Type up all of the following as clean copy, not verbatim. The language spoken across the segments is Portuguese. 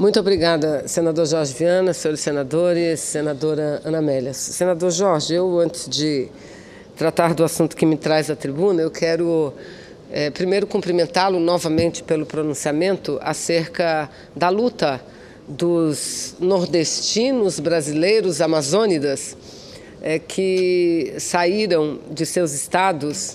Muito obrigada, senador Jorge Viana, senhores senadores, senadora Ana Amélia. Senador Jorge, eu, antes de tratar do assunto que me traz à tribuna, eu quero primeiro cumprimentá-lo novamente pelo pronunciamento acerca da luta dos nordestinos brasileiros amazônidas que saíram de seus estados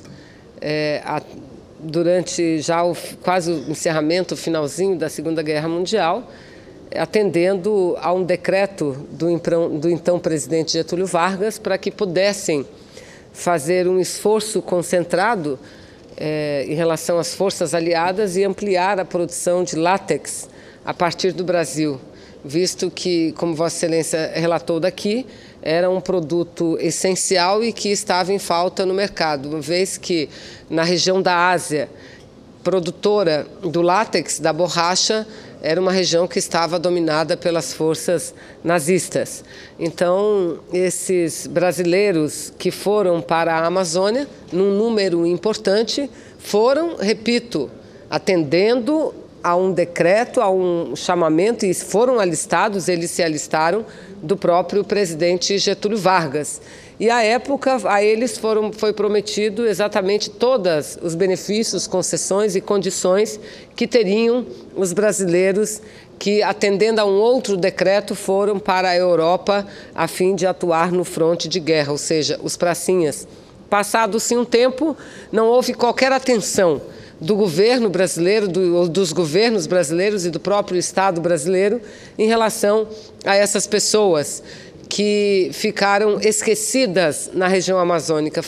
durante já quase o encerramento, o finalzinho da Segunda Guerra Mundial, atendendo a um decreto do então presidente Getúlio Vargas para que pudessem fazer um esforço concentrado em relação às forças aliadas e ampliar a produção de látex a partir do Brasil, visto que, como Vossa Excelência relatou daqui, era um produto essencial e que estava em falta no mercado, uma vez que na região da Ásia, produtora do látex, da borracha, era uma região que estava dominada pelas forças nazistas. Então, esses brasileiros que foram para a Amazônia, num número importante, foram, repito, atendendo a um decreto, a um chamamento, e foram alistados, eles se alistaram, do próprio presidente Getúlio Vargas. E, à época, a eles foi prometido exatamente todos os benefícios, concessões e condições que teriam os brasileiros que, atendendo a um outro decreto, foram para a Europa a fim de atuar no fronte de guerra, ou seja, os pracinhas. Passado-se um tempo, não houve qualquer atenção do governo brasileiro, dos governos brasileiros e do próprio Estado brasileiro em relação a essas pessoas que ficaram esquecidas na região amazônica.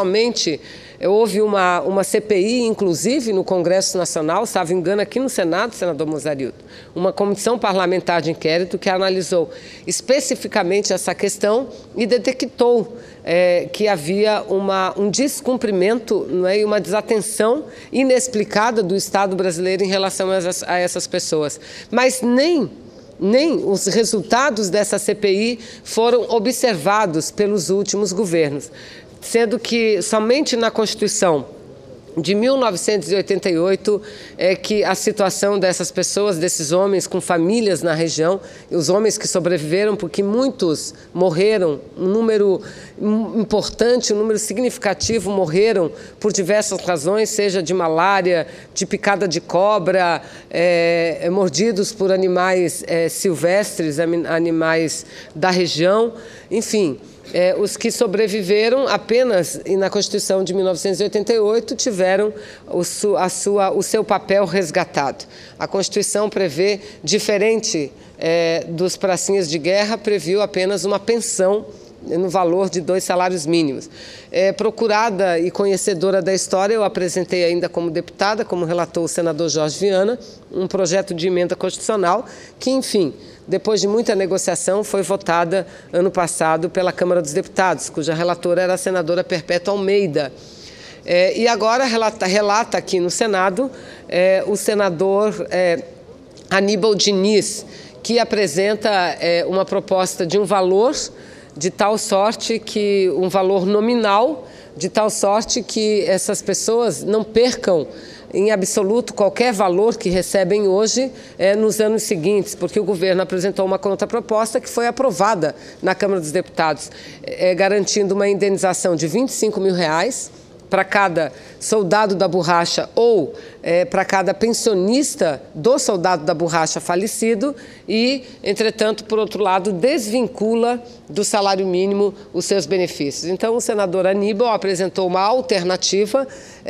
Houve uma CPI, inclusive, no Congresso Nacional, salvo engano, aqui no Senado, senador Mozarildo, uma comissão parlamentar de inquérito que analisou especificamente essa questão e detectou que havia um descumprimento, e uma desatenção inexplicada do Estado brasileiro em relação a essas pessoas. Mas nem os resultados dessa CPI foram observados pelos últimos governos, sendo que somente na Constituição de 1988 é que a situação dessas pessoas, desses homens com famílias na região, os homens que sobreviveram, porque muitos morreram, um número importante, um número significativo morreram por diversas razões, seja de malária, de picada de cobra, mordidos por animais silvestres, animais da região, enfim. Os que sobreviveram apenas, e na Constituição de 1988, tiveram o seu papel resgatado. A Constituição prevê, diferente dos pracinhas de guerra, previu apenas uma pensão no valor de 2 salários mínimos. Procurada e conhecedora da história, eu apresentei ainda como deputada, como relatou o senador Jorge Viana, um projeto de emenda constitucional que, enfim, depois de muita negociação, foi votada ano passado pela Câmara dos Deputados, cuja relatora era a senadora Perpétua Almeida. E agora relata aqui no Senado o senador Aníbal Diniz, que apresenta uma proposta de um valor de tal sorte que, um valor nominal, de tal sorte que essas pessoas não percam em absoluto qualquer valor que recebem hoje nos anos seguintes, porque o governo apresentou uma contraproposta que foi aprovada na Câmara dos Deputados, garantindo uma indenização de R$25 mil para cada soldado da borracha ou para cada pensionista do soldado da borracha falecido e, entretanto, por outro lado, desvincula do salário mínimo os seus benefícios. Então, o senador Aníbal apresentou uma alternativa,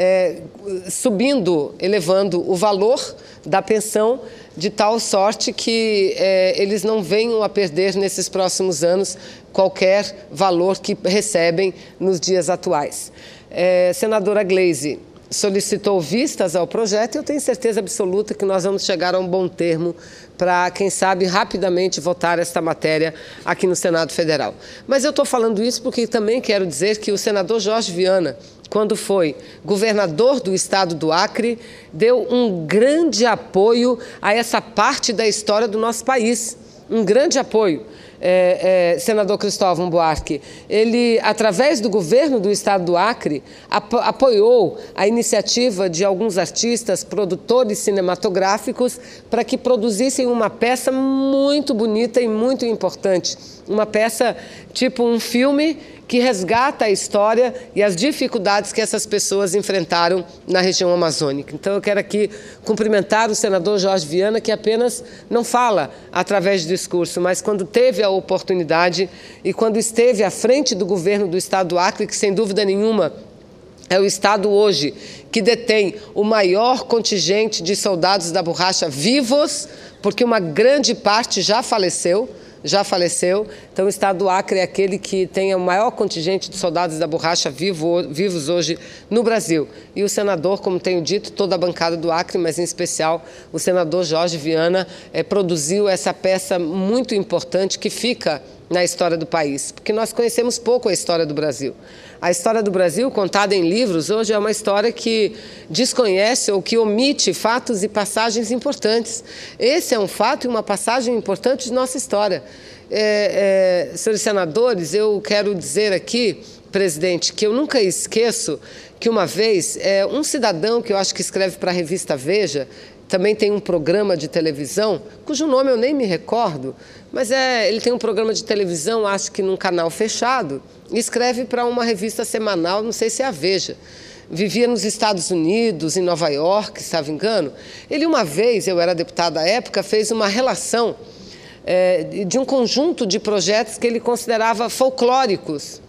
elevando o valor da pensão de tal sorte que eles não venham a perder nesses próximos anos qualquer valor que recebem nos dias atuais. Senadora Gleisi solicitou vistas ao projeto e eu tenho certeza absoluta que nós vamos chegar a um bom termo para, quem sabe, rapidamente votar esta matéria aqui no Senado Federal. Mas eu estou falando isso porque também quero dizer que o senador Jorge Viana, quando foi governador do estado do Acre, deu um grande apoio a essa parte da história do nosso país. Um grande apoio. senador Cristóvão Buarque, ele, através do governo do estado do Acre, apoiou a iniciativa de alguns artistas, produtores cinematográficos, para que produzissem uma peça muito bonita e muito importante. Uma peça tipo um filme que resgata a história e as dificuldades que essas pessoas enfrentaram na região amazônica. Então, eu quero aqui cumprimentar o senador Jorge Viana, que apenas não fala através de discurso, mas quando teve a oportunidade e quando esteve à frente do governo do estado do Acre, que sem dúvida nenhuma é o estado hoje que detém o maior contingente de soldados da borracha vivos, porque uma grande parte já faleceu. Então o estado do Acre é aquele que tem o maior contingente de soldados da borracha vivos hoje no Brasil. E o senador, como tenho dito, toda a bancada do Acre, mas em especial o senador Jorge Viana, produziu essa peça muito importante que fica na história do país, porque nós conhecemos pouco a história do Brasil. A história do Brasil, contada em livros, hoje é uma história que desconhece ou que omite fatos e passagens importantes. Esse é um fato e uma passagem importante de nossa história. Senhores senadores, eu quero dizer aqui, presidente, que eu nunca esqueço que uma vez um cidadão que eu acho que escreve para a revista Veja, também tem um programa de televisão, cujo nome eu nem me recordo, mas ele tem um programa de televisão, acho que num canal fechado, e escreve para uma revista semanal, não sei se é a Veja. Vivia nos Estados Unidos, em Nova York, se estava engano. Ele, uma vez, eu era deputada à época, fez uma relação de um conjunto de projetos que ele considerava folclóricos,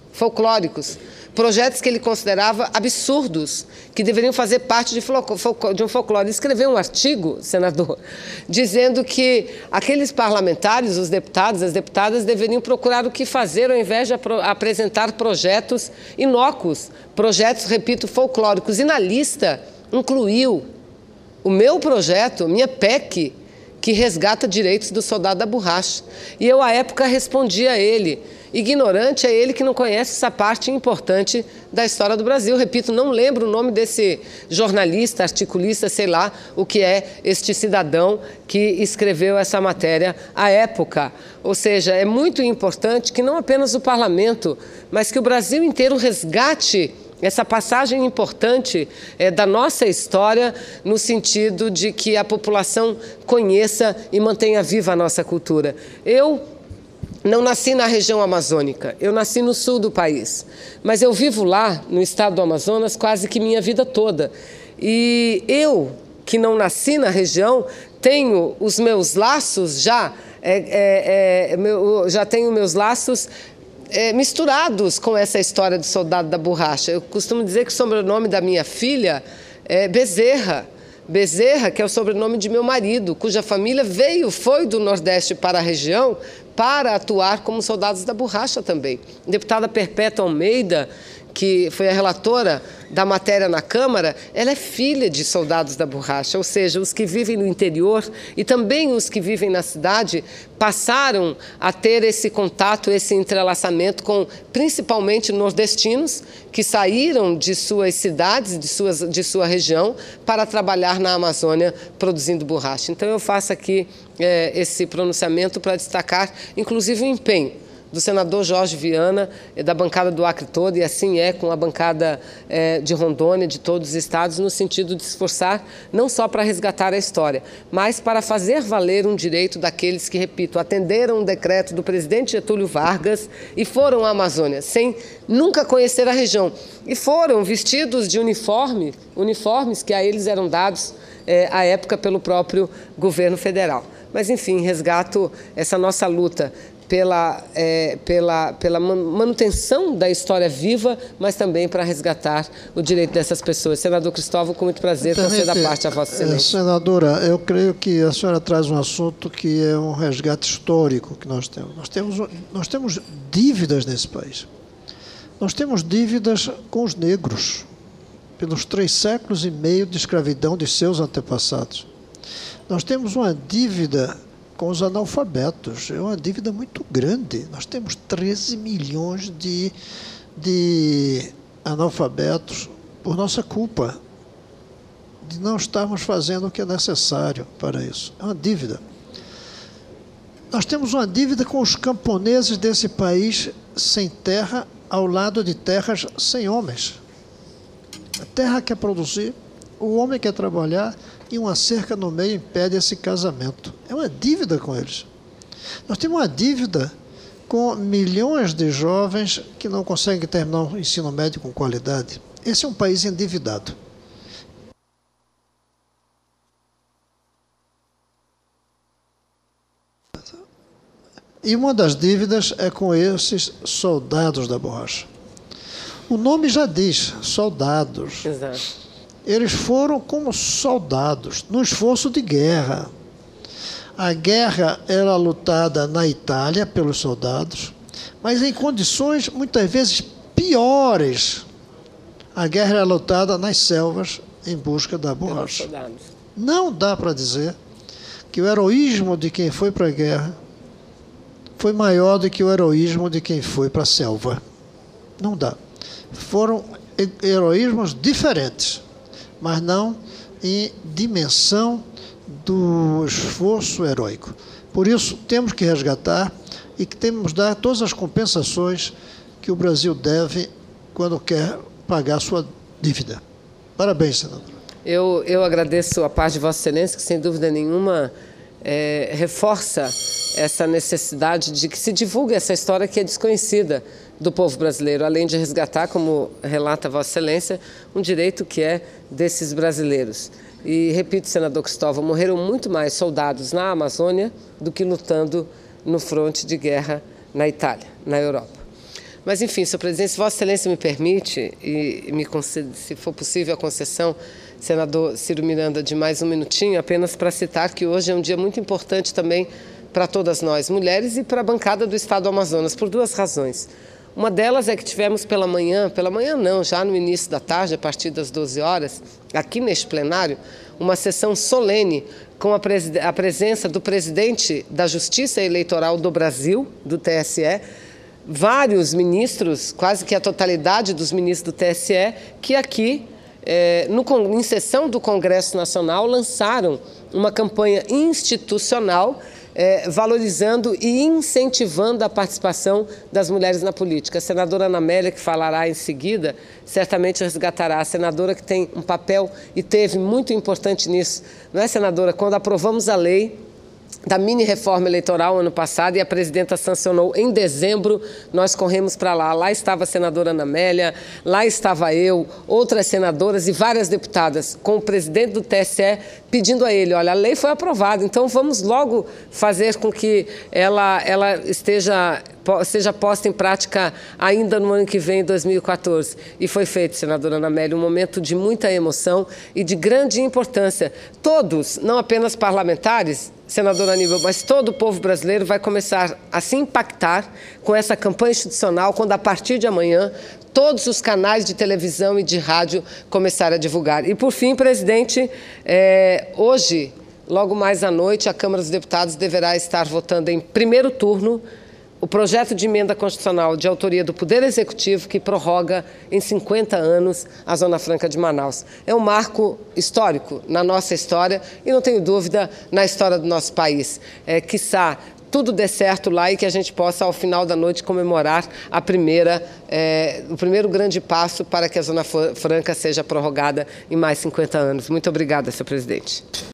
projetos que ele considerava absurdos, que deveriam fazer parte de um folclore. Ele escreveu um artigo, senador, dizendo que aqueles parlamentares, os deputados, as deputadas, deveriam procurar o que fazer ao invés de apresentar projetos inócuos, projetos, repito, folclóricos. E na lista incluiu o meu projeto, minha PEC, que resgata direitos do soldado da borracha. E eu, à época, respondi a ele: ignorante é ele que não conhece essa parte importante da história do Brasil. Repito, não lembro o nome desse jornalista, articulista, sei lá o que é este cidadão que escreveu essa matéria à época. Ou seja, é muito importante que não apenas o parlamento, mas que o Brasil inteiro resgate essa passagem importante da nossa história, no sentido de que a população conheça e mantenha viva a nossa cultura. Eu não nasci na região amazônica, eu nasci no sul do país, mas eu vivo lá, no estado do Amazonas, quase que minha vida toda. E eu, que não nasci na região, tenho os meus laços já tenho meus laços misturados com essa história do soldado da borracha. Eu costumo dizer que o sobrenome da minha filha é Bezerra. Bezerra, que é o sobrenome de meu marido, cuja família foi do Nordeste para a região para atuar como soldados da borracha também. A deputada Perpétua Almeida, que foi a relatora da matéria na Câmara, ela é filha de soldados da borracha, ou seja, os que vivem no interior e também os que vivem na cidade passaram a ter esse contato, esse entrelaçamento com principalmente nordestinos que saíram de suas cidades, de sua região, para trabalhar na Amazônia produzindo borracha. Então eu faço aqui esse pronunciamento para destacar, inclusive, o empenho do senador Jorge Viana, da bancada do Acre todo, e assim com a bancada de Rondônia, de todos os estados, no sentido de esforçar não só para resgatar a história, mas para fazer valer um direito daqueles que, repito, atenderam um decreto do presidente Getúlio Vargas e foram à Amazônia, sem nunca conhecer a região, e foram vestidos de uniformes que a eles eram dados à época pelo próprio governo federal. Mas, enfim, resgato essa nossa luta pela manutenção da história viva, mas também para resgatar o direito dessas pessoas. Senador Cristóvão, com muito prazer, conceder a parte a Vossa Excelência. Senadora, eu creio que a senhora traz um assunto que é um resgate histórico que nós temos. Nós temos dívidas nesse país. Nós temos dívidas com os negros, pelos 3 séculos e meio de escravidão de seus antepassados. Nós temos uma dívida com os analfabetos, é uma dívida muito grande. Nós temos 13 milhões de analfabetos por nossa culpa, de não estarmos fazendo o que é necessário para isso. É uma dívida. Nós temos uma dívida com os camponeses desse país sem terra, ao lado de terras sem homens. A terra quer produzir, o homem quer trabalhar e uma cerca no meio impede esse casamento. É uma dívida com eles. Nós temos uma dívida com milhões de jovens que não conseguem terminar o ensino médio com qualidade. Esse é um país endividado. E uma das dívidas é com esses soldados da borracha. O nome já diz, soldados. Exato. Eles foram como soldados, no esforço de guerra. A guerra era lutada na Itália pelos soldados, mas em condições muitas vezes piores. A guerra era lutada nas selvas em busca da borracha. Não dá para dizer que o heroísmo de quem foi para a guerra foi maior do que o heroísmo de quem foi para a selva. Não dá. Foram heroísmos diferentes, mas não em dimensão do esforço heróico. Por isso, temos que resgatar e que temos que dar todas as compensações que o Brasil deve quando quer pagar sua dívida. Parabéns, senador. Eu agradeço a paz de Vossa Excelência, que sem dúvida nenhuma reforça essa necessidade de que se divulgue essa história que é desconhecida do povo brasileiro, além de resgatar, como relata Vossa Excelência, um direito que é desses brasileiros. E, repito, senador Cristóvão, morreram muito mais soldados na Amazônia do que lutando no fronte de guerra na Itália, na Europa. Mas, enfim, senhor presidente, se Vossa Excelência me permite, e me concede, se for possível, a concessão, senador Ciro Miranda, de mais um minutinho, apenas para citar que hoje é um dia muito importante também para todas nós, mulheres, e para a bancada do Estado do Amazonas, por duas razões. Uma delas é que tivemos pela manhã não, já no início da tarde, a partir das 12 horas, aqui neste plenário, uma sessão solene com a presença do presidente da Justiça Eleitoral do Brasil, do TSE, vários ministros, quase que a totalidade dos ministros do TSE, que aqui, em sessão do Congresso Nacional, lançaram uma campanha institucional valorizando e incentivando a participação das mulheres na política. A senadora Ana Amélia, que falará em seguida, certamente resgatará. A senadora que tem um papel e teve muito importante nisso, não é, senadora? Quando aprovamos a lei da mini-reforma eleitoral ano passado e a presidenta sancionou em dezembro, nós corremos para lá. Lá estava a senadora Ana Amélia, lá estava eu, outras senadoras e várias deputadas, com o presidente do TSE pedindo a ele, olha, a lei foi aprovada, então vamos logo fazer com que ela seja posta em prática ainda no ano que vem, em 2014. E foi feito, senadora Ana Amélia, um momento de muita emoção e de grande importância. Todos, não apenas parlamentares, senadora Aníbal, mas todo o povo brasileiro vai começar a se impactar com essa campanha institucional quando, a partir de amanhã, todos os canais de televisão e de rádio começarem a divulgar. E, por fim, presidente, hoje, logo mais à noite, a Câmara dos Deputados deverá estar votando em primeiro turno o projeto de emenda constitucional de autoria do Poder Executivo que prorroga em 50 anos a Zona Franca de Manaus. É um marco histórico na nossa história e, não tenho dúvida, na história do nosso país. Quiçá tudo dê certo lá e que a gente possa, ao final da noite, comemorar o primeiro grande passo para que a Zona Franca seja prorrogada em mais 50 anos. Muito obrigada, senhor presidente.